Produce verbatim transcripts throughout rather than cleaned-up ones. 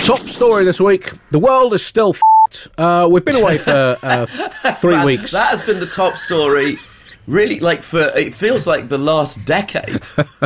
Top story this week. The world is still f***ed. Uh, we've been away for uh, three Man, weeks. That has been the top story, really, like, for, it feels like the last decade.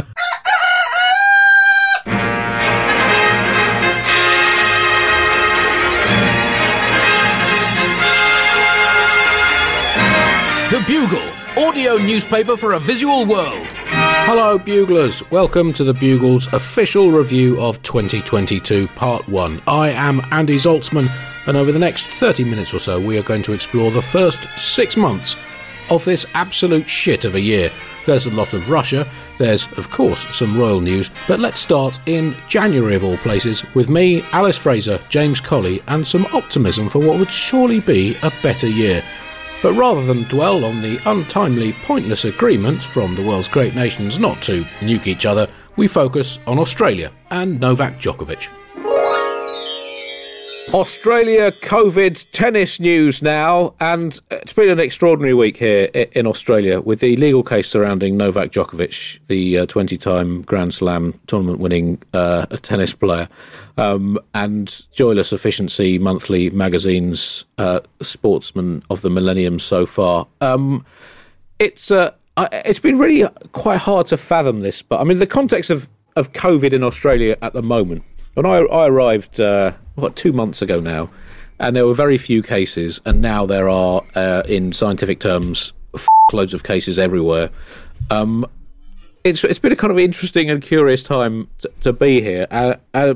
The Bugle, audio newspaper for a visual world. Hello, Buglers. Welcome to the Bugle's official review of twenty twenty-two, Part one. I am Andy Zaltzman, and over the next thirty minutes or so, we are going to explore the first six months of this absolute shit of a year. There's a lot of Russia, there's, of course, some royal news, but let's start in January of all places, with me, Alice Fraser, James Colley, and some optimism for what would surely be a better year. But rather than dwell on the untimely, pointless agreement from the world's great nations not to nuke each other, we focus on Australia and Novak Djokovic. Australia COVID tennis news now, and it's been an extraordinary week here in Australia with the legal case surrounding Novak Djokovic, the uh, twenty-time Grand Slam tournament-winning uh, tennis player, um, and Joyless Efficiency Monthly magazine's uh, Sportsman of the Millennium so far. Um, it's uh, it's been really quite hard to fathom this, but I mean the context of, of COVID in Australia at the moment. When I, I arrived, uh, what, two months ago now, and there were very few cases, and now there are, uh, in scientific terms, f- loads of cases everywhere. Um, it's it's been a kind of interesting and curious time to, to be here, uh, uh,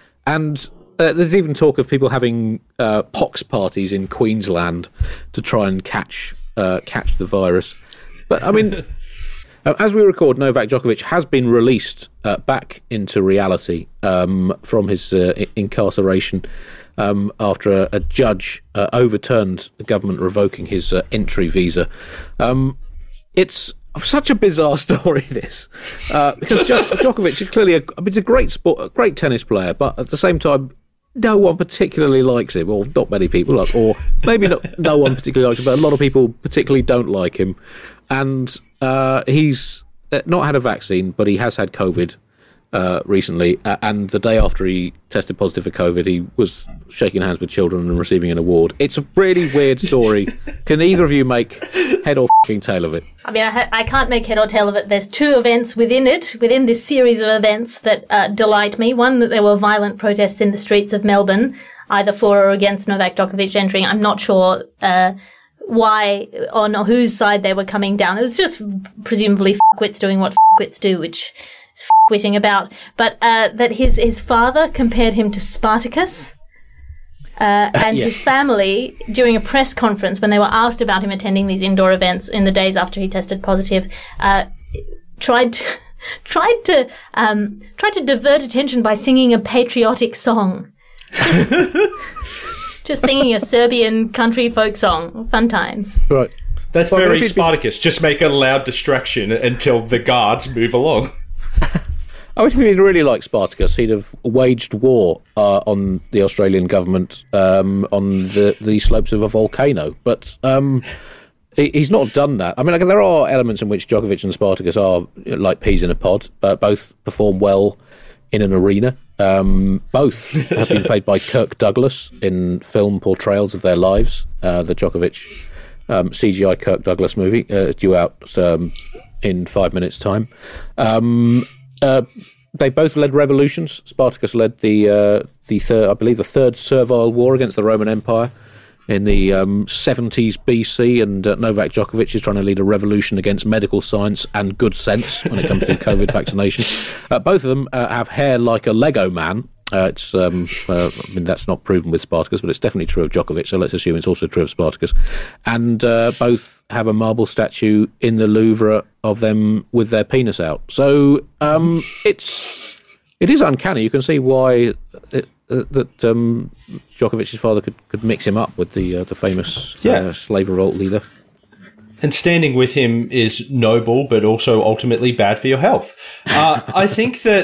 and uh, there's even talk of people having uh, pox parties in Queensland to try and catch uh, catch the virus. But I mean. As we record, Novak Djokovic has been released uh, back into reality um, from his uh, incarceration um, after a, a judge uh, overturned the government revoking his uh, entry visa. Um, it's such a bizarre story, this, uh, because Djokovic is clearly a, I mean, he's a great sport, a great tennis player, but at the same time, no one particularly likes him, or not many people, like, or maybe not, no one particularly likes him, but a lot of people particularly don't like him. And uh, he's not had a vaccine, but he has had COVID uh, recently. Uh, and the day after he tested positive for COVID, he was shaking hands with children and receiving an award. It's a really weird story. Can either of you make head or f***ing tail of it? I mean, I, ha- I can't make head or tail of it. There's two events within it, within this series of events that uh, delight me. One, that there were violent protests in the streets of Melbourne, either for or against Novak Djokovic entering. I'm not sure uh, why, on whose side they were coming down. It was just presumably f***wits doing what f***wits do, which is f***witting about. But uh, that his, his father compared him to Spartacus. Uh, and yes. His family, during a press conference, when they were asked about him attending these indoor events in the days after he tested positive, uh, tried to, tried to, um, tried to divert attention by singing a patriotic song. Just, just singing a Serbian country folk song. Fun times. Right. That's well, very Spartacus. Be- Just make a loud distraction until the guards move along. I wish he'd really like Spartacus. He'd have waged war uh, on the Australian government um, on the, the slopes of a volcano. But um, he, he's not done that. I mean, like, there are elements in which Djokovic and Spartacus are like peas in a pod. Uh, both perform well in an arena. Um, both have been played by Kirk Douglas in film portrayals of their lives. Uh, the Djokovic um, C G I Kirk Douglas movie uh, is due out um, in five minutes' time. Um, uh, they both led revolutions. Spartacus led the uh, the third, I believe, the third servile war against the Roman Empire in the um, seventies B C, and uh, Novak Djokovic is trying to lead a revolution against medical science and good sense when it comes to COVID vaccination. Uh, both of them uh, have hair like a Lego man. Uh, it's, um, uh, I mean, that's not proven with Spartacus, but it's definitely true of Djokovic, so let's assume it's also true of Spartacus. And uh, both have a marble statue in the Louvre of them with their penis out. So um, it's it is uncanny. You can see why it, uh, that um, Djokovic's father could, could mix him up with the uh, the famous yeah. uh, slave revolt leader. And standing with him is noble, but also ultimately bad for your health. Uh, I think that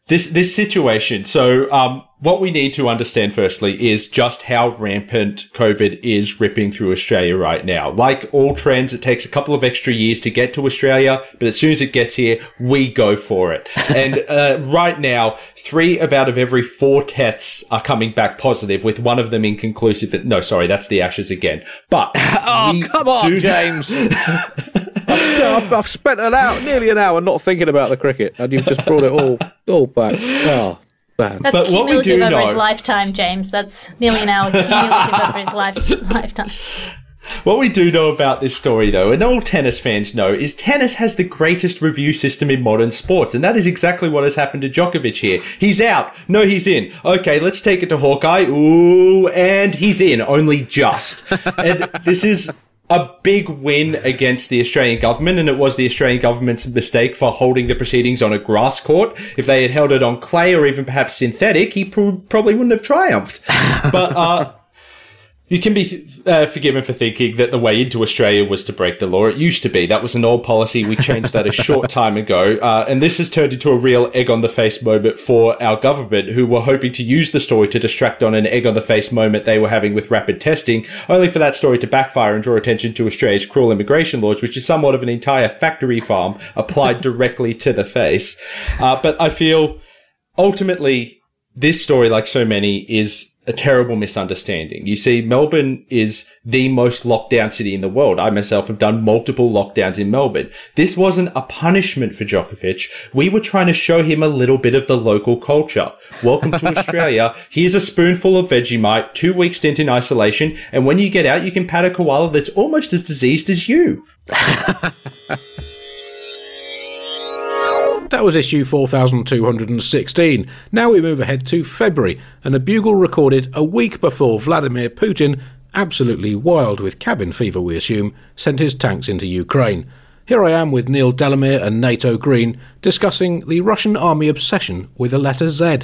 This this situation. So, um, what we need to understand firstly is just how rampant COVID is ripping through Australia right now. Like all trends, it takes a couple of extra years to get to Australia, but as soon as it gets here, we go for it. And uh, right now, three of out of every four tests are coming back positive, with one of them inconclusive. No, sorry, that's the Ashes again. But oh, come on, do- James. I've, I've spent an hour, nearly an hour, not thinking about the cricket, and you've just brought it all, all back. Oh, bad. That's but what we cumulative do over know, his lifetime, James. That's nearly an hour cumulative over his life, lifetime. What we do know about this story, though, and all tennis fans know, is tennis has the greatest review system in modern sports, and that is exactly what has happened to Djokovic here. He's out. No, he's in. Okay, let's take it to Hawkeye. Ooh, and he's in. Only just. And this is a big win against the Australian government, and it was the Australian government's mistake for holding the proceedings on a grass court. If they had held it on clay or even perhaps synthetic, he pr- probably wouldn't have triumphed. But uh you can be uh, forgiven for thinking that the way into Australia was to break the law. It used to be. That was an old policy. We changed that a short time ago. Uh, and this has turned into a real egg-on-the-face moment for our government, who were hoping to use the story to distract on an egg-on-the-face moment they were having with rapid testing, only for that story to backfire and draw attention to Australia's cruel immigration laws, which is somewhat of an entire factory farm applied directly to the face. Uh, but I feel ultimately this story, like so many, is a terrible misunderstanding. You see, Melbourne is the most locked down city in the world. I myself have done multiple lockdowns in Melbourne. This wasn't a punishment for Djokovic. We were trying to show him a little bit of the local culture. Welcome to Australia. Here's a spoonful of Vegemite, two week stint in isolation, and when you get out, you can pat a koala that's almost as diseased as you. That was issue four thousand two hundred sixteen. Now we move ahead to February, and a bugle recorded a week before Vladimir Putin, absolutely wild with cabin fever we assume, sent his tanks into Ukraine. Here I am with Neil Delamere and NATO Green discussing the Russian army obsession with the letter Z.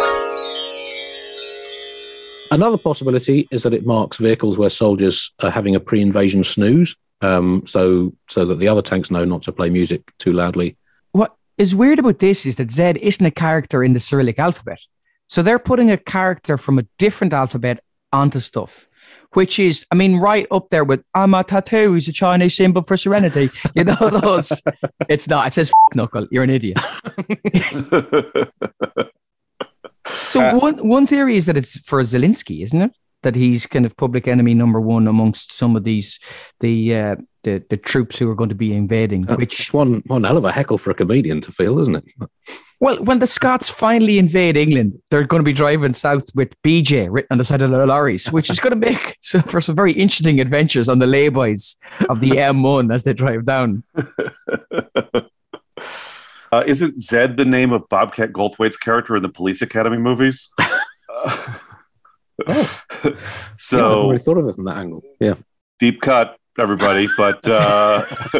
Another possibility is that it marks vehicles where soldiers are having a pre-invasion snooze, um, so so that the other tanks know not to play music too loudly. What is weird about this is that Z isn't a character in the Cyrillic alphabet. So they're putting a character from a different alphabet onto stuff, which is, I mean, right up there with "I'm a tattoo" is a Chinese symbol for serenity. You know those? It's not. It says "F- knuckle." You're an idiot. So uh, one one theory is that it's for Zelensky, isn't it? That he's kind of public enemy number one amongst some of these the uh, the, the troops who are going to be invading. Uh, which one one hell of a heckle for a comedian to feel, isn't it? Well, when the Scots finally invade England, they're going to be driving south with B J written on the side of their lorries, which is going to make so for some very interesting adventures on the laybys of the M one as they drive down. Uh, isn't Zed the name of Bobcat Goldthwait's character in the Police Academy movies? uh, oh. So yeah, I hadn't really thought of it from that angle. Yeah, deep cut, everybody. But uh...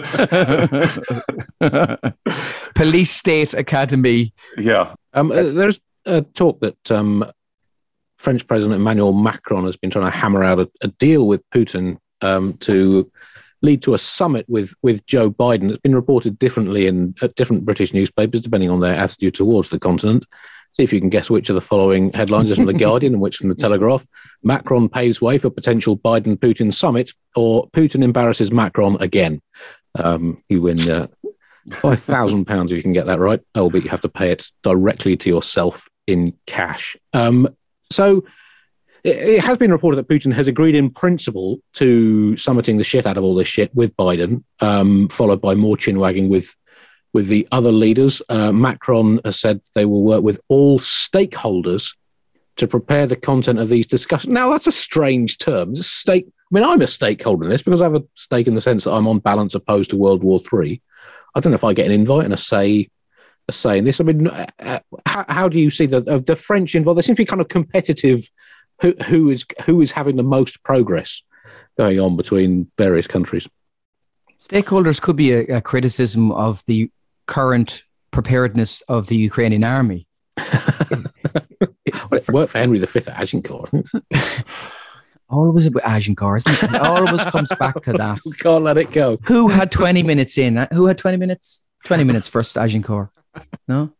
Police State Academy. Yeah. Um, uh, there's a talk that um, French President Emmanuel Macron has been trying to hammer out a, a deal with Putin um, to lead to a summit with, with Joe Biden. It's been reported differently in at different British newspapers, depending on their attitude towards the continent. See if you can guess which of the following headlines is from The Guardian and which from The Telegraph. Macron paves way for potential Biden-Putin summit, or Putin embarrasses Macron again. Um, you win uh, five thousand pounds if you can get that right, albeit you have to pay it directly to yourself in cash. Um, so... It has been reported that Putin has agreed in principle to summiting the shit out of all this shit with Biden, um, followed by more chin-wagging with with the other leaders. Uh, Macron has said they will work with all stakeholders to prepare the content of these discussions. Now, that's a strange term. Stake. I mean, I'm a stakeholder in this because I have a stake in the sense that I'm on balance opposed to World War Three. I don't know if I get an invite and a say a say in this. I mean, uh, how, how do you see the, uh, the French involved? They seem to be kind of competitive. Who who is who is having the most progress going on between various countries? Stakeholders could be a, a criticism of the current preparedness of the Ukrainian army. Well, it worked for Henry the Fifth at Agincourt. Always about Agincourt, isn't it? It always comes back to that. We can't let it go. Who had twenty minutes in? Who had twenty minutes? twenty minutes first Agincourt. No?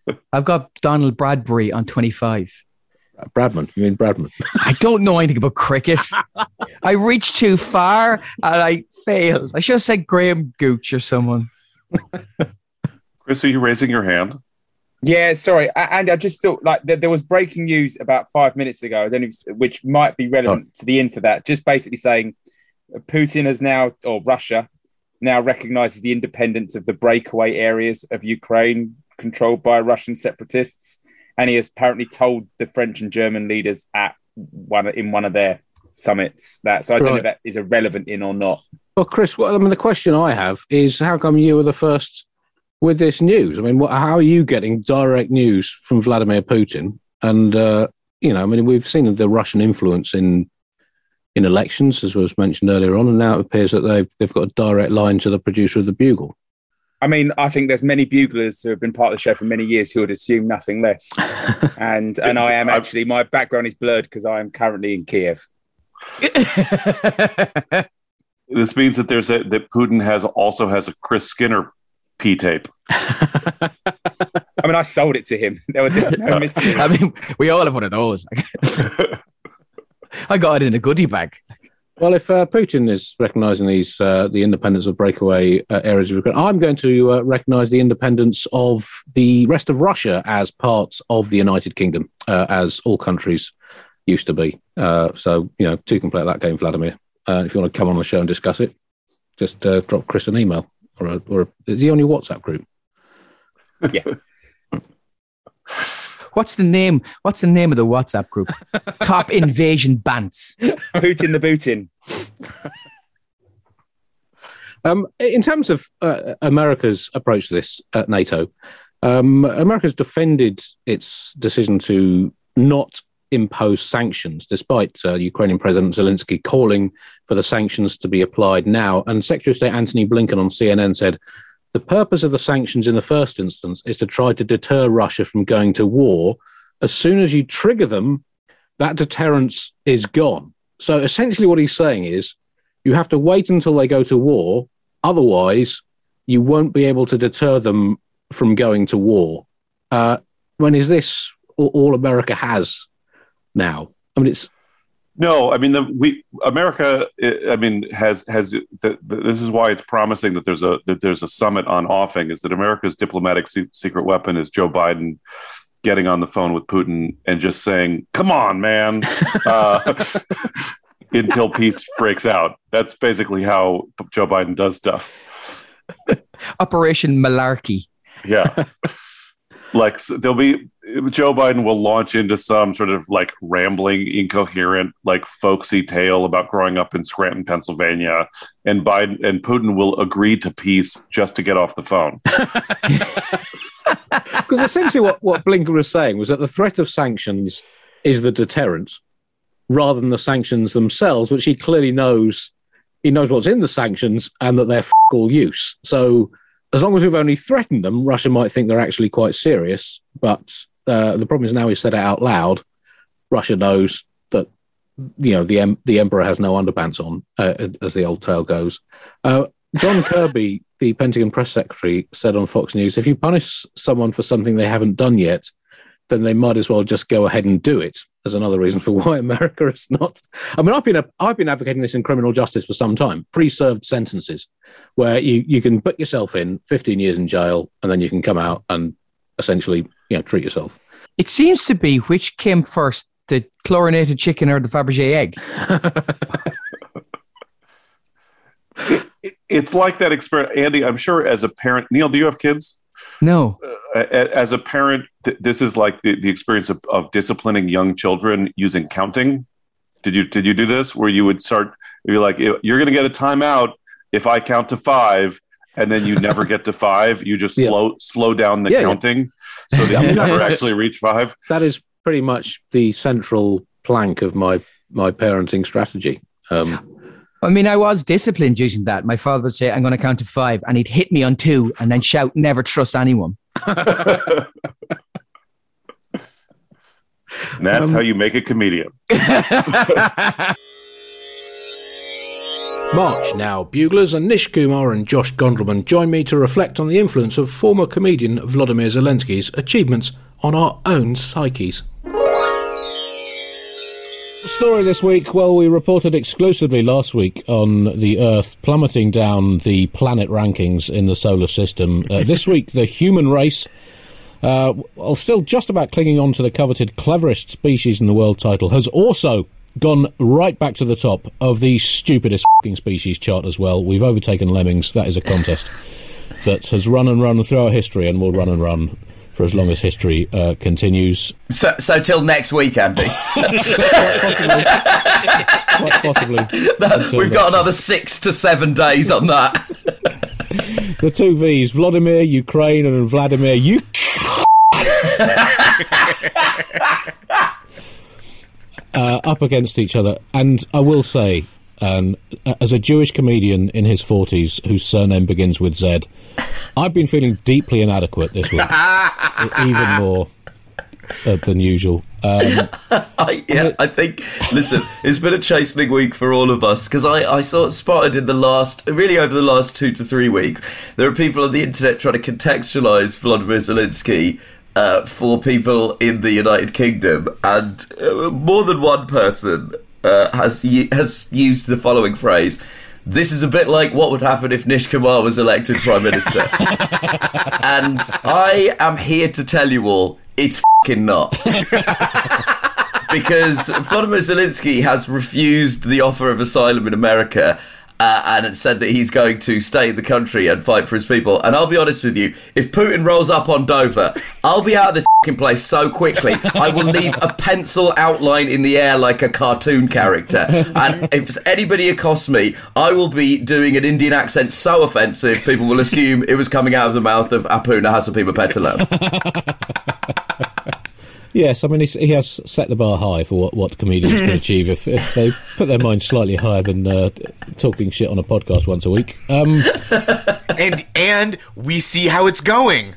I've got Donald Bradbury on twenty-five. Bradman, you mean Bradman? I don't know anything about cricket. I reached too far and I failed. I should have said Graham Gooch or someone. Chris, are you raising your hand? Yeah, sorry. And I just thought like there was breaking news about five minutes ago, I don't know, which might be relevant oh. to the end for that. Just basically saying Putin has now, or Russia, now recognises the independence of the breakaway areas of Ukraine controlled by Russian separatists. And he has apparently told the French and German leaders at one in one of their summits that. So I don't right. know if that is a relevant in or not. Well, Chris, well, I mean, the question I have is how come you were the first with this news? I mean, what, how are you getting direct news from Vladimir Putin? And, uh, you know, I mean, we've seen the Russian influence in in elections, as was mentioned earlier on, and now it appears that they've, they've got a direct line to the producer of the Bugle. I mean, I think there's many buglers who have been part of the show for many years who would assume nothing less. and and I am actually, my background is blurred because I am currently in Kiev. This means that there's a, that Putin has also has a Chris Skinner P-tape. I mean, I sold it to him. There was there's no mystery. I mean, we all have one of those. I got it in a goodie bag. Well, if uh, Putin is recognising these uh, the independence of breakaway uh, areas of Ukraine, I'm going to uh, recognise the independence of the rest of Russia as part of the United Kingdom, uh, as all countries used to be. Uh, so, you know, two can play that game, Vladimir. Uh, if you want to come on the show and discuss it, just uh, drop Chris an email. Or, a, or a, is he on your WhatsApp group? Yeah. What's the name? What's the name of the WhatsApp group? Top Invasion Bants. Putin the Putin. um, in terms of uh, America's approach to this at NATO, um, America's defended its decision to not impose sanctions, despite uh, Ukrainian President Zelensky calling for the sanctions to be applied now. And Secretary of State Antony Blinken on C N N said, the purpose of the sanctions in the first instance is to try to deter Russia from going to war. As soon as you trigger them, that deterrence is gone. So essentially what he's saying is you have to wait until they go to war. Otherwise, you won't be able to deter them from going to war. Uh, when is this all America has now? I mean, it's No, I mean the we America. I mean has has the, the, this is why it's promising that there's a that there's a summit on offing. Is that America's diplomatic se- secret weapon is Joe Biden getting on the phone with Putin and just saying, "Come on, man," uh, until peace breaks out. That's basically how Joe Biden does stuff. Operation Malarkey. Yeah. Like there'll be Joe Biden will launch into some sort of like rambling, incoherent, like folksy tale about growing up in Scranton, Pennsylvania, and Biden and Putin will agree to peace just to get off the phone. Because essentially, what what Blinken was saying was that the threat of sanctions is the deterrent, rather than the sanctions themselves, which he clearly knows. He knows what's in the sanctions and that they're f- all use. So. As long as we've only threatened them, Russia might think they're actually quite serious. But uh, the problem is now he's said it out loud. Russia knows that, you know, the em- the emperor has no underpants on, uh, as the old tale goes. Uh, John Kirby, the Pentagon press secretary, said on Fox News, if you punish someone for something they haven't done yet, then they might as well just go ahead and do it. As another reason for why America is not. I mean, I've been a, I've been advocating this in criminal justice for some time. Pre-served sentences, where you, you can put yourself in fifteen years in jail, and then you can come out and essentially, you know, treat yourself. It seems to be which came first, the chlorinated chicken or the Fabergé egg. It's like that experience, Andy. I'm sure as a parent, Neil, do you have kids? No. Uh, as a parent, th- this is like the, the experience of, of disciplining young children using counting. Did you did you do this where you would start? You're like, you're going to get a timeout if I count to five, and then you never get to five. You just yeah. slow slow down the yeah, counting yeah. so that you never actually reach five. That is pretty much the central plank of my my parenting strategy. Um, I mean, I was disciplined using that. My father would say, I'm going to count to five, and he'd hit me on two and then shout, never trust anyone. And that's um, how you make a comedian. March now. Buglers and Nish Kumar and Josh Gondelman join me to reflect on the influence of former comedian Vladimir Zelensky's achievements on our own psyches. Story this week, well, we reported exclusively last week on the Earth plummeting down the planet rankings in the solar system. Uh, this week, the human race, uh, while still just about clinging on to the coveted cleverest species in the world title, has also gone right back to the top of the stupidest f***ing species chart as well. We've overtaken lemmings. That is a contest that has run and run through our history and will run and run for as long as history uh, continues. So, so till next week, Andy. Quite possibly. Quite possibly. That, we've got another six to seven days on that. The two V's, Vladimir, Ukraine, and Vladimir, you... uh, up against each other. And I will say, um, as a Jewish comedian in his forties whose surname begins with Z, I've been feeling deeply inadequate this week, even more uh, than usual. Um, I, yeah, I think, listen, it's been a chastening week for all of us, because I, I sort of spotted in the last, really over the last two to three weeks, there are people on the internet trying to contextualise Volodymyr Zelensky uh, for people in the United Kingdom, and uh, more than one person uh, has has used the following phrase: "This is a bit like what would happen if Nish Kumar was elected Prime Minister." And I am here to tell you all, it's f***ing not. Because Volodymyr Zelensky has refused the offer of asylum in America uh, and it said that he's going to stay in the country and fight for his people. And I'll be honest with you, if Putin rolls up on Dover, I'll be out of this f***ing place so quickly, I will leave a pencil outline in the air like a cartoon character. And if anybody accosts me, I will be doing an Indian accent so offensive, people will assume it was coming out of the mouth of Apuna Hasapima Petalam. Yes, I mean, he's, he has set the bar high for what, what comedians can achieve if, if they put their mind slightly higher than uh, talking shit on a podcast once a week. Um, and and we see how it's going.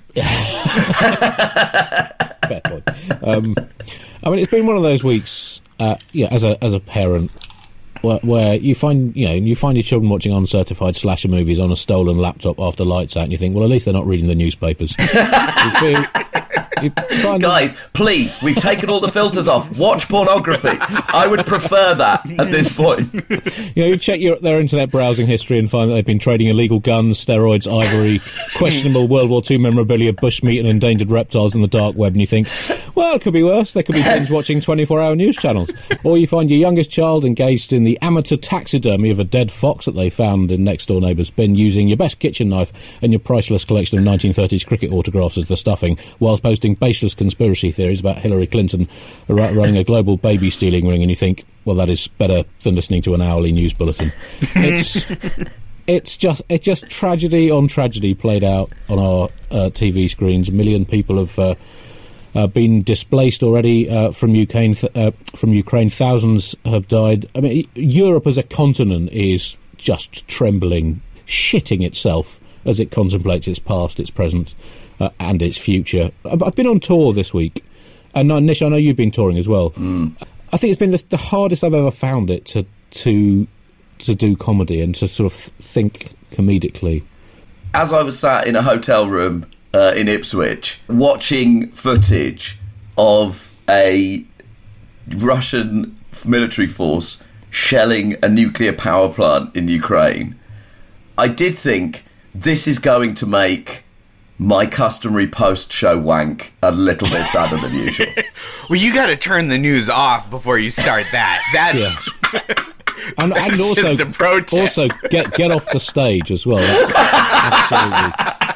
Fair point. Um, I mean, it's been one of those weeks, uh, yeah, as a as a parent, where, where you find you know you find your children watching uncertified slasher movies on a stolen laptop after lights out, and you think, well, at least they're not reading the newspapers. you feel, Guys, please, we've taken all the filters off. Watch pornography. I would prefer that at this point. You know, you check your, their internet browsing history and find that they've been trading illegal guns, steroids, ivory, questionable World War Two memorabilia, bushmeat and endangered reptiles on the dark web, and you think, well, it could be worse. They could be binge watching twenty-four hour news channels. Or you find your youngest child engaged in the amateur taxidermy of a dead fox that they found in next door neighbour's bin, using your best kitchen knife and your priceless collection of nineteen thirties cricket autographs as the stuffing, whilst posting baseless conspiracy theories about Hillary Clinton running a global baby stealing ring, and you think, well, that is better than listening to an hourly news bulletin. It's it's just it's just tragedy on tragedy played out on our uh, T V screens. A million people have uh, uh, been displaced already uh, from Ukraine. Th- uh, from Ukraine, thousands have died. I mean, Europe as a continent is just trembling, shitting itself as it contemplates its past, its present, Uh, and its future. I've been on tour this week, and uh, Nish, I know you've been touring as well. Mm. I think it's been the, the hardest I've ever found it to to to do comedy and to sort of think comedically. As I was sat in a hotel room uh, in Ipswich, watching footage of a Russian military force shelling a nuclear power plant in Ukraine, I did think, this is going to make my customary post-show wank a little bit sadder than usual. Well, you got to turn the news off before you start that. That's, yeah. and, that's and also, just a protest. Also, get get off the stage as well. Absolutely.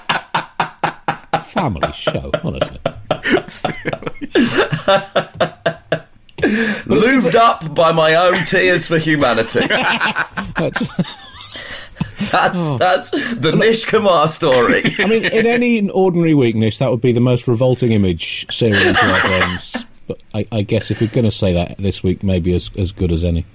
Family show, honestly. Lubed up by my own tears for humanity. That's oh. that's the Nish Kumar story. I mean, in any ordinary weakness, that would be the most revolting image searing into our brains. But I, I guess if you're going to say that this week, maybe as as good as any.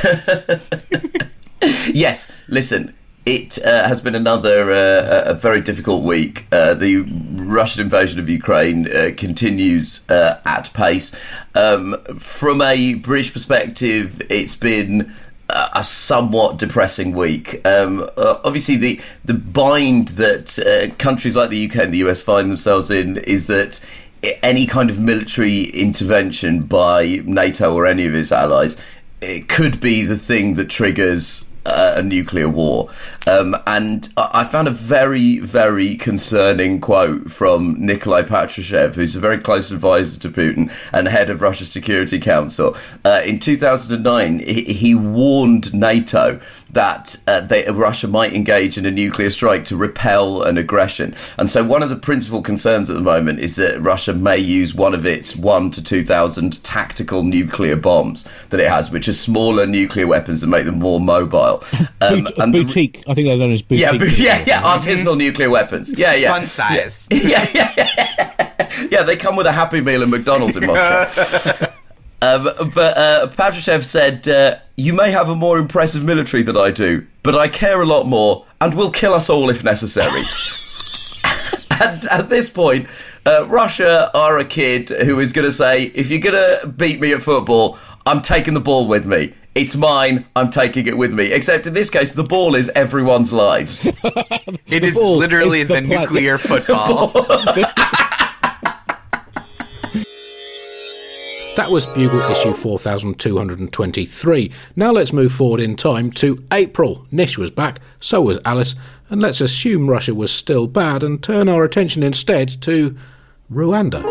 Yes, listen, it uh, has been another uh, a very difficult week. Uh, the Russian invasion of Ukraine uh, continues uh, at pace. Um, from a British perspective, it's been a somewhat depressing week. Um, uh, obviously, the the bind that uh, countries like the U K and the U S find themselves in is that any kind of military intervention by NATO or any of its allies, it could be the thing that triggers Uh, a nuclear war. Um, and I found a very, very concerning quote from Nikolai Patrushev, who's a very close advisor to Putin and head of Russia's Security Council. Uh, in two thousand nine, he, he warned NATO that uh, they, Russia might engage in a nuclear strike to repel an aggression. And so one of the principal concerns at the moment is that Russia may use one of its one to two thousand tactical nuclear bombs that it has, which are smaller nuclear weapons that make them more mobile. Um, Boot, and boutique, I think they're known as boutique. Yeah, bo- yeah, yeah, artisanal nuclear weapons. Yeah, yeah. Fun size. Yeah, yeah, yeah. Yeah, they come with a Happy Meal in McDonald's in Moscow. um, but uh, Patrushev said, uh, you may have a more impressive military than I do, but I care a lot more and will kill us all if necessary. And at this point, uh, Russia are a kid who is going to say, if you're going to beat me at football, I'm taking the ball with me. It's mine, I'm taking it with me. Except in this case, the ball is everyone's lives. It is literally the, the nuclear football. That was Bugle issue four thousand two hundred twenty-three. Now let's move forward in time to April. Nish was back, so was Alice, and let's assume Russia was still bad and turn our attention instead to Rwanda.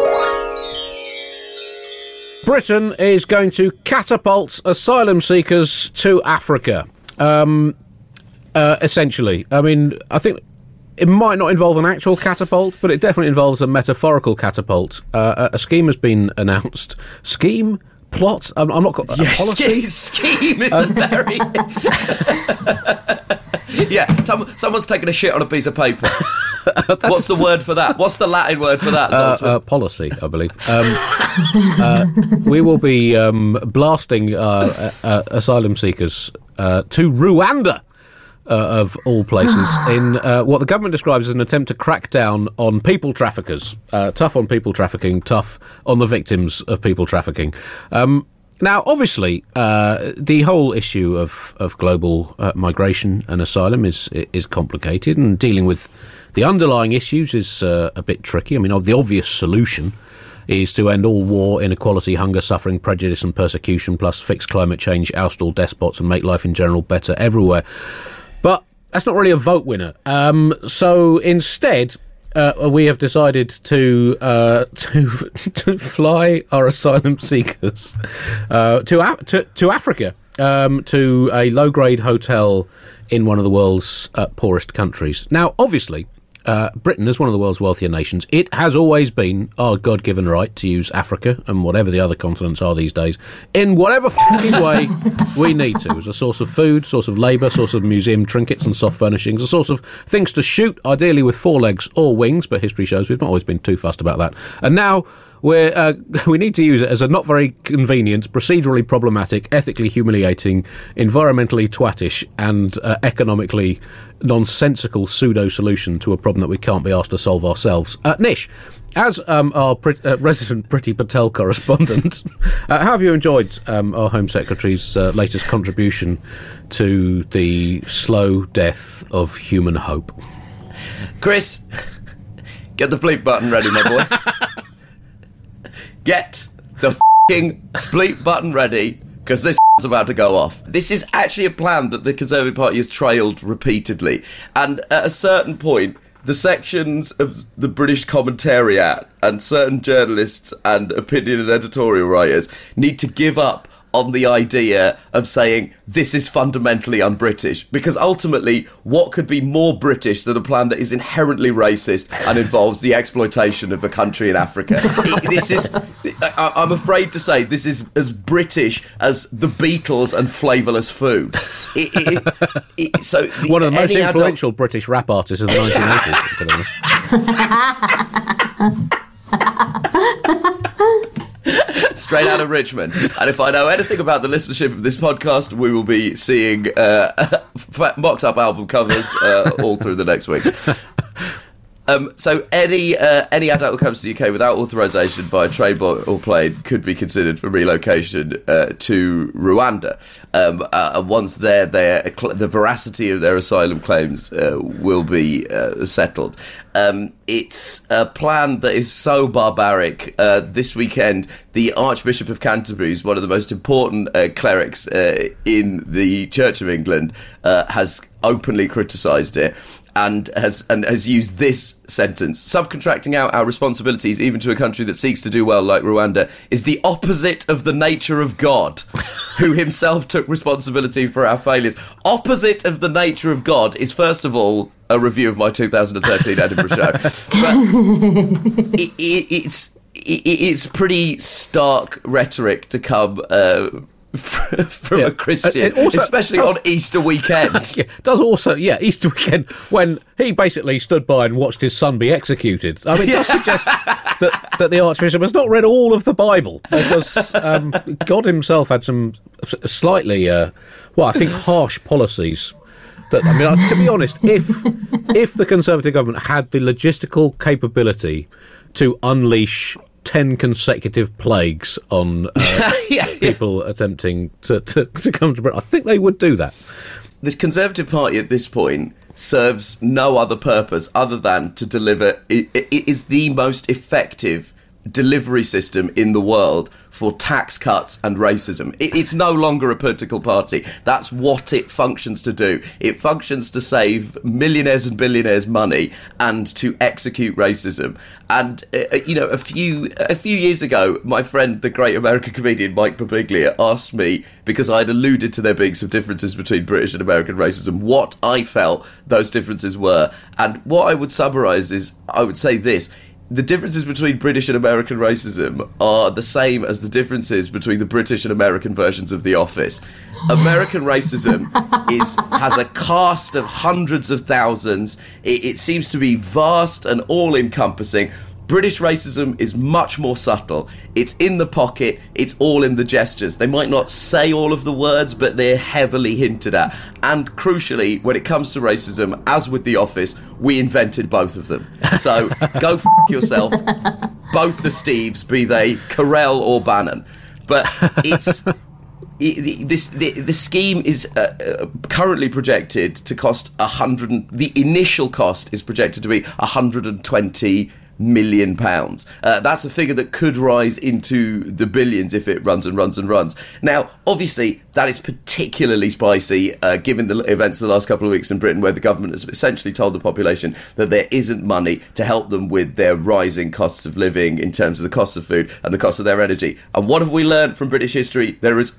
Britain is going to catapult asylum seekers to Africa. Um, uh, essentially. I mean, I think it might not involve an actual catapult, but it definitely involves a metaphorical catapult. Uh, a scheme has been announced. Scheme? Plot? I'm, I'm not... A yes, policy? Scheme is um, a very... Yeah, some, someone's taken a shit on a piece of paper. What's the word for that? What's the Latin word for that? Uh, uh, policy, I believe. Um, uh, we will be um, blasting uh, uh, asylum seekers uh, to Rwanda, uh, of all places, in uh, what the government describes as an attempt to crack down on people traffickers. Uh, tough on people trafficking, tough on the victims of people trafficking. Um, Now, obviously, uh, the whole issue of, of global uh, migration and asylum is is complicated, and dealing with the underlying issues is uh, a bit tricky. I mean, the obvious solution is to end all war, inequality, hunger, suffering, prejudice and persecution, plus fix climate change, oust all despots and make life in general better everywhere. But that's not really a vote winner. Um, so instead... Uh, we have decided to uh, to to fly our asylum seekers uh, to, Af- to to Africa, um, to a low-grade hotel in one of the world's uh, poorest countries. Now, obviously, uh, Britain is one of the world's wealthier nations. It has always been our God-given right to use Africa and whatever the other continents are these days in whatever fucking way we need to, as a source of food, source of labour, source of museum trinkets and soft furnishings, a source of things to shoot, ideally with four legs or wings, but history shows we've not always been too fussed about that. And now we're, uh, we need to use it as a not very convenient, procedurally problematic, ethically humiliating, environmentally twattish and uh, economically nonsensical pseudo-solution to a problem that we can't be asked to solve ourselves. Uh, Nish, as um, our pre- uh, resident Priti Patel correspondent, uh, how have you enjoyed um, our Home Secretary's uh, latest contribution to the slow death of human hope? Chris, get the bleep button ready, my boy. Get the f***ing bleep button ready, because this is about to go off. This is actually a plan that the Conservative Party has trailed repeatedly. And at a certain point, the sections of the British commentariat and certain journalists and opinion and editorial writers need to give up on the idea of saying this is fundamentally un-British, because ultimately what could be more British than a plan that is inherently racist and involves the exploitation of a country in Africa? It, this is, I, I'm afraid to say, this is as British as the Beatles and flavourless food. It, it, it, so the, one of the most influential adult... British rap artists of the nineteen eighties. Straight out of Richmond. And if I know anything about the listenership of this podcast, we will be seeing uh, mocked up album covers uh, all through the next week. Um, so any uh, any adult who comes to the U K without authorisation via train or plane could be considered for relocation uh, to Rwanda. Um, uh, and once they're there, the veracity of their asylum claims uh, will be uh, settled. Um, it's a plan that is so barbaric. Uh, this weekend, the Archbishop of Canterbury, who's one of the most important uh, clerics uh, in the Church of England, uh, has openly criticised it. And has and has used this sentence: subcontracting out our responsibilities, even to a country that seeks to do well, like Rwanda, is the opposite of the nature of God, who himself took responsibility for our failures. Opposite of the nature of God is, first of all, a review of my two thousand thirteen Edinburgh show. But it, it, it's it, it's pretty stark rhetoric to come Uh, from yeah. a Christian, also, especially does, on Easter weekend. Yeah, does also, yeah, Easter weekend, when he basically stood by and watched his son be executed. I mean, it does suggest that, that the Archbishop has not read all of the Bible, because um, God himself had some slightly, uh, well, I think, harsh policies. That, I mean, to be honest, if if the Conservative government had the logistical capability to unleash ten consecutive plagues on uh, yeah, yeah. people attempting to, to, to come to Britain, I think they would do that. The Conservative Party at this point serves no other purpose other than to deliver. It, it is the most effective delivery system in the world for tax cuts and racism. It, it's no longer a political party. That's what it functions to do. It functions to save millionaires and billionaires money and to execute racism. And uh, you know, a few a few years ago, my friend, the great American comedian Mike Birbiglia, asked me, because I'd alluded to there being some differences between British and American racism, what I felt those differences were. And what I would summarise is, I would say this: the differences between British and American racism are the same as the differences between the British and American versions of The Office. American racism is has a cast of hundreds of thousands. It, it seems to be vast and all-encompassing. British racism is much more subtle. It's in the pocket. It's all in the gestures. They might not say all of the words, but they're heavily hinted at. And crucially, when it comes to racism, as with The Office, we invented both of them. So go f*** yourself. Both the Steves, be they Carell or Bannon. But it's... It, this the, the scheme is uh, uh, currently projected to cost a hundred. The initial cost is projected to be a hundred and twenty million pounds. Uh, that's a figure that could rise into the billions if it runs and runs and runs. Now, obviously, that is particularly spicy, uh, given the events of the last couple of weeks in Britain, where the government has essentially told the population that there isn't money to help them with their rising costs of living in terms of the cost of food and the cost of their energy. And what have we learned from British history? There is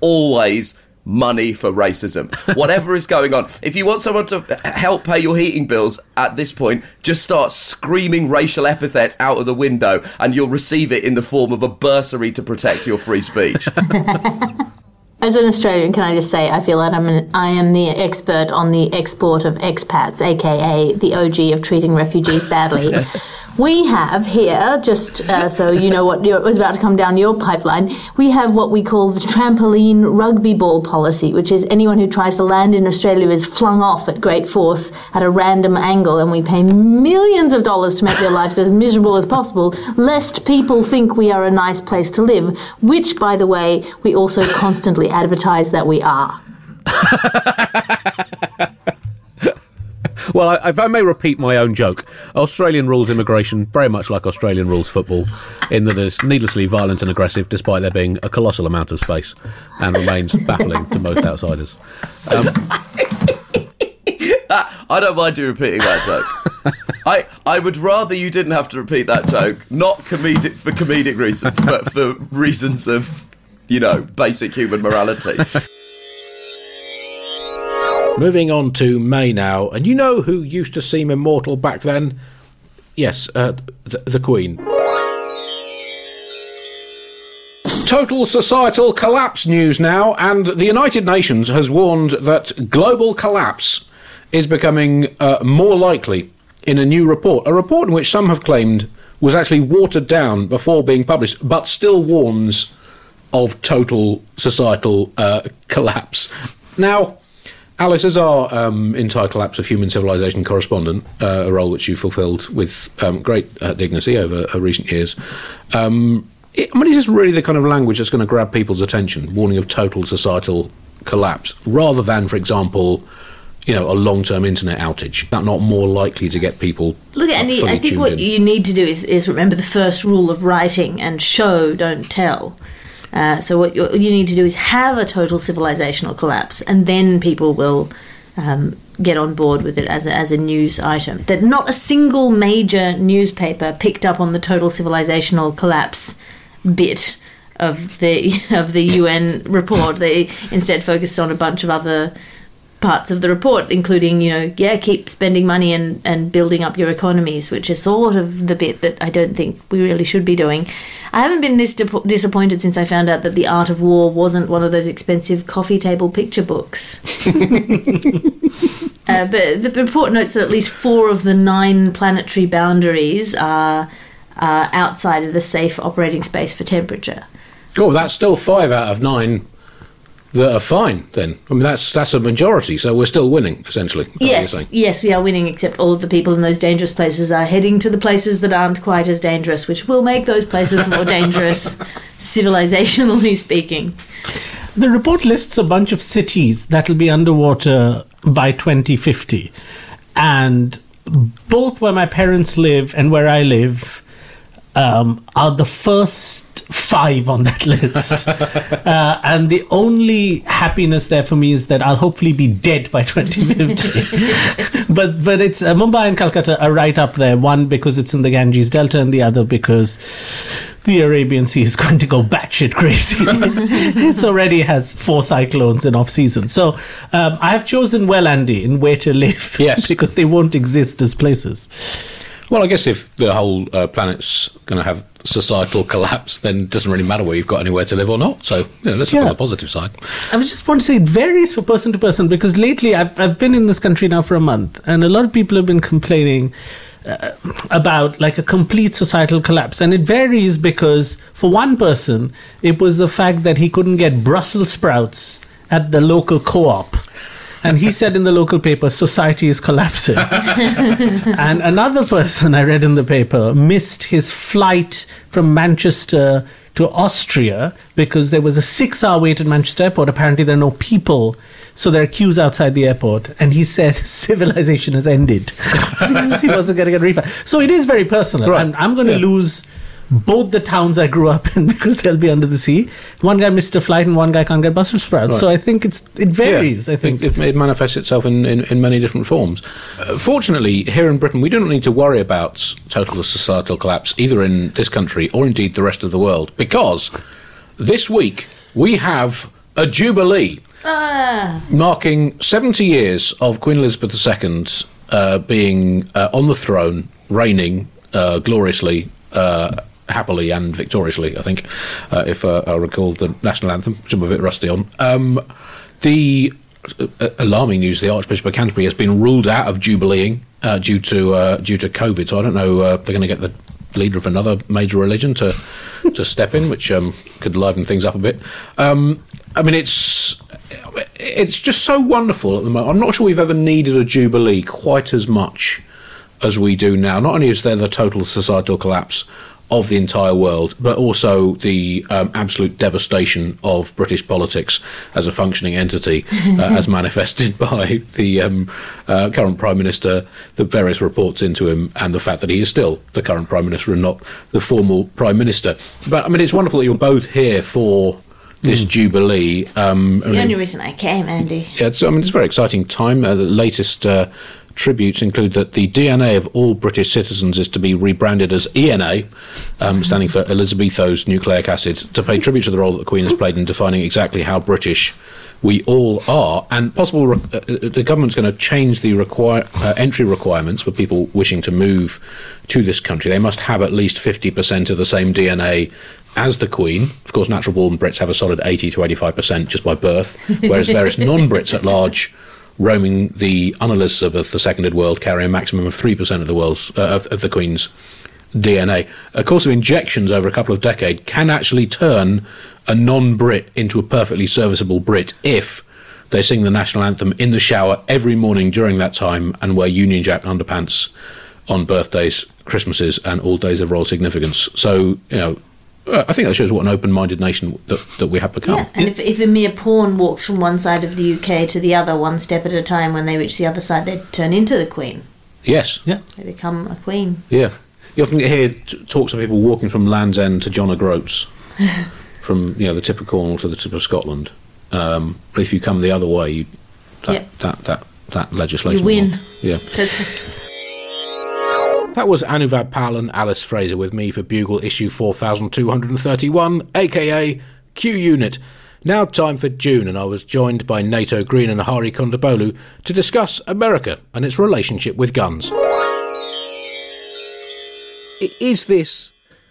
always money for racism. Whatever is going on. If you want someone to help pay your heating bills at this point, just start screaming racial epithets out of the window and you'll receive it in the form of a bursary to protect your free speech. As an Australian, can I just say, I feel that I'm an, I am the expert on the export of expats, aka the O G of treating refugees badly. We have here, just uh, so you know what was about to come down your pipeline, we have what we call the trampoline rugby ball policy, which is anyone who tries to land in Australia is flung off at great force at a random angle, and we pay millions of dollars to make their lives as miserable as possible, lest people think we are a nice place to live, which, by the way, we also constantly advertise that we are. Well, I, if I may repeat my own joke, Australian rules immigration very much like Australian rules football, in that it's needlessly violent and aggressive despite there being a colossal amount of space, and remains baffling to most outsiders. Um, I don't mind you repeating that joke. I, I would rather you didn't have to repeat that joke, not comedic for comedic reasons, but for reasons of, you know, basic human morality. Moving on to May now, and you know who used to seem immortal back then? Yes, uh, the, the Queen. Total societal collapse news now, and the United Nations has warned that global collapse is becoming uh, more likely in a new report. A report in which some have claimed was actually watered down before being published, but still warns of total societal uh, collapse. Now, Alice, as our um, entire collapse of human civilization correspondent, uh, a role which you fulfilled with um, great uh, dignity over uh, recent years, um, it, I mean, is this really the kind of language that's going to grab people's attention, warning of total societal collapse, rather than, for example, you know, a long-term internet outage? That not more likely to get people Look, Andy, I think what in? you need to do is, is remember the first rule of writing and show, don't tell. Uh, so what you, you need to do is have a total civilizational collapse, and then people will um, get on board with it as a, as a news item. That not a single major newspaper picked up on the total civilizational collapse bit of the of the U N report. They instead focused on a bunch of other parts of the report, including, you know, yeah, keep spending money and, and building up your economies, which is sort of the bit that I don't think we really should be doing. I haven't been this dip- disappointed since I found out that The Art of War wasn't one of those expensive coffee table picture books. uh, but the report notes that at least four of the nine planetary boundaries are, are outside of the safe operating space for temperature. Oh, that's still five out of nine that are fine, then. I mean, that's that's a majority, so we're still winning, essentially. Yes, yes, we are winning, except all of the people in those dangerous places are heading to the places that aren't quite as dangerous, which will make those places more dangerous, civilizationally speaking. The report lists a bunch of cities that'll be underwater by twenty fifty, and both where my parents live and where I live um, are the first five on that list. uh, and the only happiness there for me is that I'll hopefully be dead by twenty fifty. but but it's uh, Mumbai and Calcutta are right up there. One because it's in the Ganges Delta, and the other because the Arabian Sea is going to go batshit crazy. It already has four cyclones in off-season. So um, I have chosen well, Andy, in where to live. Yes. Because they won't exist as places. Well, I guess if the whole uh, planet's going to have societal collapse, then it doesn't really matter whether you've got anywhere to live or not. So, you know, let's look Yeah. on the positive side. I just want to say it varies for person to person, because lately I've, I've been in this country now for a month, and a lot of people have been complaining uh, about like a complete societal collapse. And it varies because for one person, it was the fact that he couldn't get Brussels sprouts at the local co-op. And he said in the local paper, society is collapsing. And another person I read in the paper missed his flight from Manchester to Austria because there was a six-hour wait at Manchester Airport. Apparently there are no people, so there are queues outside the airport. And he said civilization has ended because he wasn't going to get a refund. So it is very personal. Right. And I'm going to Yeah. lose both the towns I grew up in because they'll be under the sea. One guy missed a flight and one guy can't get Brussels sprouts. Right. So I think it's it varies. Yeah, I think it, it manifests itself in, in, in many different forms. Uh, fortunately, here in Britain, we don't need to worry about total societal collapse, either in this country or indeed the rest of the world, because this week we have a jubilee Ah. marking seventy years of Queen Elizabeth the Second uh, being uh, on the throne, reigning uh, gloriously, uh, happily and victoriously, I think, uh, if uh, I recall the national anthem, which I'm a bit rusty on. Um, the uh, alarming news, the Archbishop of Canterbury has been ruled out of jubileeing uh, due to uh, due to COVID, so I don't know, uh, they're going to get the leader of another major religion to to step in, which um, could liven things up a bit. Um, I mean, it's it's just so wonderful at the moment. I'm not sure we've ever needed a jubilee quite as much as we do now. Not only is there the total societal collapse of the entire world, but also the um, absolute devastation of British politics as a functioning entity, uh, as manifested by the um, uh, current Prime Minister, the various reports into him, and the fact that he is still the current Prime Minister and not the formal Prime Minister. But, I mean, it's wonderful that you're both here for this mm. Jubilee. Um, It's the I mean, only reason I came, Andy. yeah, it's, I mean, it's a very exciting time. Uh, the latest uh, tributes include that the D N A of all British citizens is to be rebranded as E N A, um, standing for Elizabethose nucleic acid, to pay tribute to the role that the Queen has played in defining exactly how British we all are. And possible, re- uh, the government's going to change the require, uh, entry requirements for people wishing to move to this country. They must have at least fifty percent of the same D N A as the Queen. Of course, natural-born Brits have a solid eighty to eighty-five percent just by birth, whereas various non-Brits at large roaming the un-Elizabeth the Seconded world carry a maximum of three percent of the world's uh, of, of the Queen's D N A. A course of injections over a couple of decades can actually turn a non-Brit into a perfectly serviceable Brit if they sing the national anthem in the shower every morning during that time and wear Union Jack underpants on birthdays, Christmases, and all days of royal significance. So, you know, I think that shows what an open-minded nation that, that we have become. Yeah, and if, if a mere pawn walks from one side of the U K to the other one step at a time, when they reach the other side, they turn into the Queen. Yes. Yeah. They become a queen. Yeah. You often hear t- talks of people walking from Land's End to John O'Groats, from, you know, the tip of Cornwall to the tip of Scotland. Um, but if you come the other way, you, that, Yep. that, that, that legislation You win. will- Yeah. That was Anuvab Pal and Alice Fraser with me for Bugle issue four thousand two hundred thirty-one, aka Q Unit. Now time for June, and I was joined by NATO Green and Hari Kondabolu to discuss America and its relationship with guns. Is this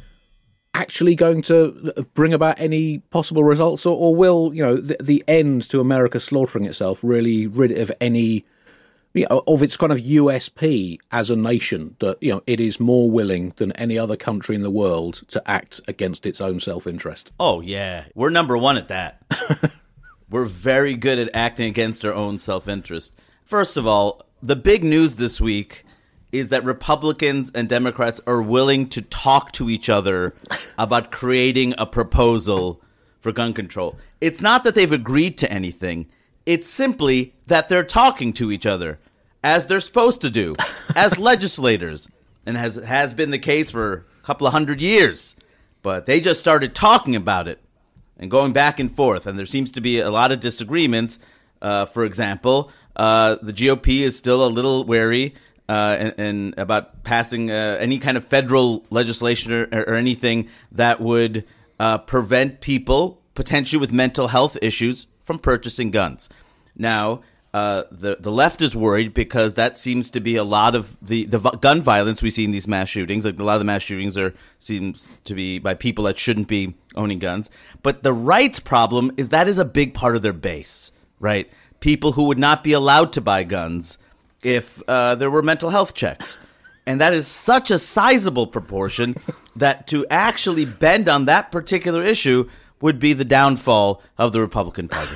actually going to bring about any possible results, or, or will, you know, the, the end to America slaughtering itself really rid it of any, you know, of its kind of U S P as a nation, that, you know, it is more willing than any other country in the world to act against its own self-interest? Oh, yeah. We're number one at that. We're very good at acting against our own self-interest. First of all, the big news this week is that Republicans and Democrats are willing to talk to each other about creating a proposal for gun control. It's not that they've agreed to anything. It's simply that they're talking to each other, as they're supposed to do, as legislators, and has has been the case for a couple of hundred years. But they just started talking about it and going back and forth, and there seems to be a lot of disagreements. Uh, for example, uh, the G O P is still a little wary uh, and, and about passing uh, any kind of federal legislation or, or anything that would uh, prevent people, potentially with mental health issues, from purchasing guns. Now, uh, the the left is worried because that seems to be a lot of the, the gun violence we see in these mass shootings. Like, a lot of the mass shootings are seems to be by people that shouldn't be owning guns. But the right's problem is that is a big part of their base, right? People who would not be allowed to buy guns if uh, there were mental health checks. And that is such a sizable proportion that to actually bend on that particular issue would be the downfall of the Republican Party.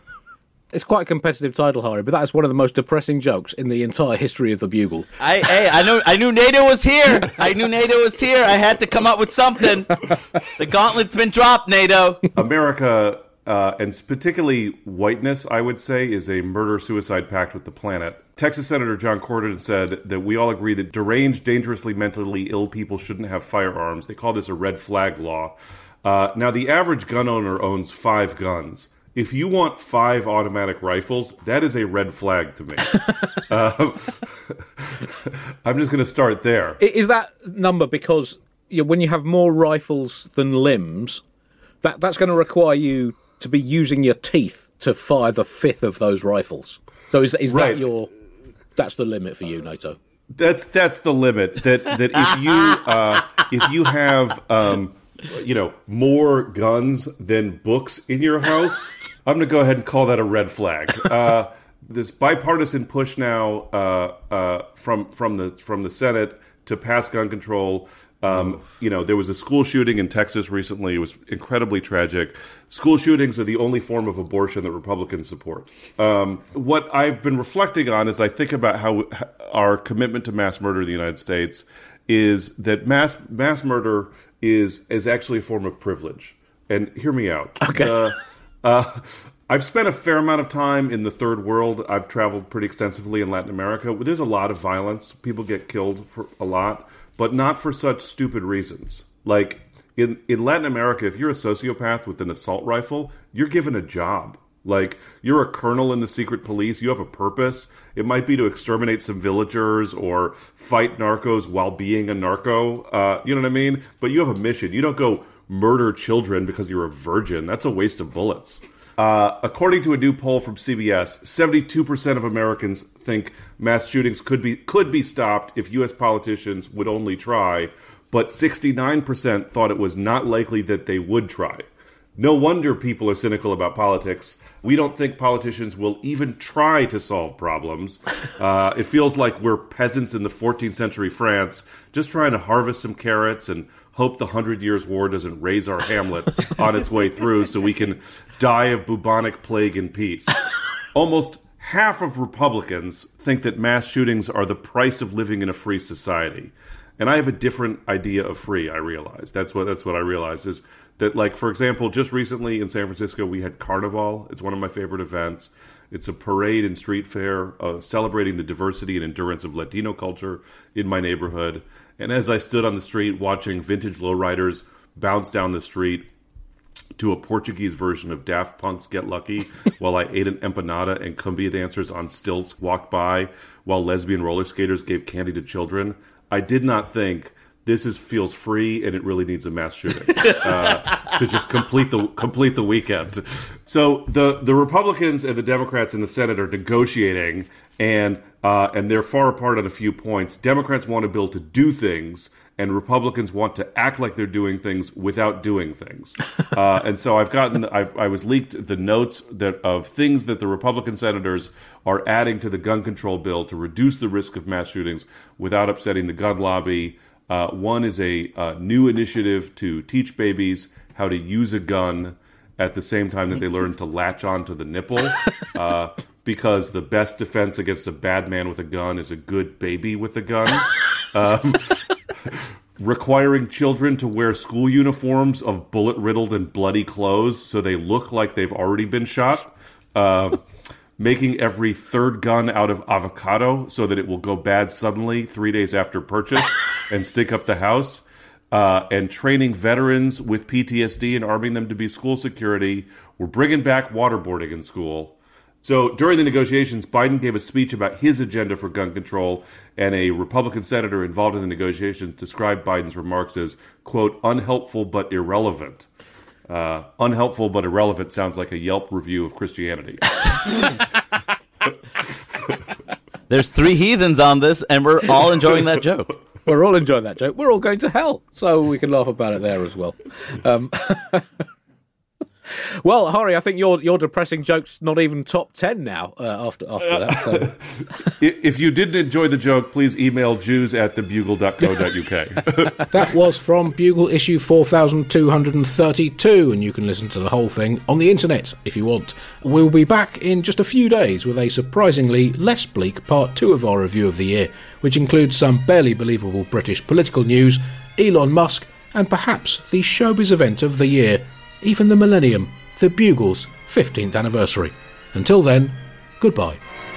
It's quite a competitive title, Hari, but that is one of the most depressing jokes in the entire history of the Bugle. I, hey, I knew, I knew NATO was here. I knew NATO was here. I had to come up with something. The gauntlet's been dropped, NATO. America, uh, and particularly whiteness, I would say, is a murder-suicide pact with the planet. Texas Senator John Cornyn said that we all agree that deranged, dangerously mentally ill people shouldn't have firearms. They call this a red flag law. Uh, now, the average gun owner owns five guns. If you want five automatic rifles, that is a red flag to me. uh, I'm just going to start there. Is that number because, you know, when you have more rifles than limbs, that that's going to require you to be using your teeth to fire the fifth of those rifles? So is, is right. that your... That's the limit for you, NATO? That's that's the limit. That that if you uh, if you have um, you know more guns than books in your house, I'm going to go ahead and call that a red flag. Uh, this bipartisan push now uh, uh, from from the from the Senate to pass gun control. Um, you know, there was a school shooting in Texas recently. It was incredibly tragic. School shootings are the only form of abortion that Republicans support. Um, what I've been reflecting on as I think about how our commitment to mass murder in the United States is that mass mass murder is is actually a form of privilege. And hear me out. Okay. Uh, uh, I've spent a fair amount of time in the third world. I've traveled pretty extensively in Latin America. There's a lot of violence. People get killed for a lot. But not for such stupid reasons. Like, in, in Latin America, if you're a sociopath with an assault rifle, you're given a job. Like, you're a colonel in the secret police, you have a purpose. It might be to exterminate some villagers or fight narcos while being a narco. Uh, you know what I mean? But you have a mission. You don't go murder children because you're a virgin. That's a waste of bullets. Uh, according to a new poll from C B S, seventy-two percent of Americans think mass shootings could be could be stopped if U S politicians would only try, but sixty-nine percent thought it was not likely that they would try. No wonder people are cynical about politics. We don't think politicians will even try to solve problems. Uh, it feels like we're peasants in the fourteenth century France, just trying to harvest some carrots and hope the Hundred Years' War doesn't raise our Hamlet on its way through so we can die of bubonic plague in peace. almost half of Republicans think that mass shootings are the price of living in a free society. And I have a different idea of free, I realize. That's what that's what I realize is that, like, for example, just recently in San Francisco, we had Carnival. It's one of my favorite events. It's a parade and street fair uh, celebrating the diversity and endurance of Latino culture in my neighborhood. And as I stood on the street watching vintage lowriders bounce down the street to a Portuguese version of Daft Punk's Get Lucky while I ate an empanada and cumbia dancers on stilts walked by while lesbian roller skaters gave candy to children, I did not think this is feels free and it really needs a mass shooting uh, to just complete the complete the weekend. So the the Republicans and the Democrats in the Senate are negotiating, and uh, and they're far apart on a few points. Democrats want a bill to do things, and Republicans want to act like they're doing things without doing things. Uh, and so I've gotten, I've, I was leaked the notes that of things that the Republican senators are adding to the gun control bill to reduce the risk of mass shootings without upsetting the gun lobby. Uh, one is a uh, new initiative to teach babies how to use a gun at the same time that they learn to latch onto the nipple. Uh, because the best defense against a bad man with a gun is a good baby with a gun. Um, requiring children to wear school uniforms of bullet-riddled and bloody clothes so they look like they've already been shot. Uh, making every third gun out of avocado so that it will go bad suddenly three days after purchase and stink up the house. Uh, and training veterans with P T S D and arming them to be school security. We're bringing back waterboarding in school. So during the negotiations, Biden gave a speech about his agenda for gun control, and a Republican senator involved in the negotiations described Biden's remarks as, quote, unhelpful but irrelevant. Uh, unhelpful but irrelevant sounds like a Yelp review of Christianity. There's three heathens on this, and we're all enjoying that joke. We're all enjoying that joke. We're all going to hell, so we can laugh about it there as well. Um, well, Hari, I think your your depressing joke's not even top ten now uh, after after that. So. If you didn't enjoy the joke, please email Jews at the bugle dot co dot uk. That was from Bugle issue four thousand two hundred thirty-two, and you can listen to the whole thing on the internet if you want. We'll be back in just a few days with a surprisingly less bleak part two of our review of the year, which includes some barely believable British political news, Elon Musk, and perhaps the showbiz event of the year, even the millennium, the Bugle's fifteenth anniversary. Until then, goodbye.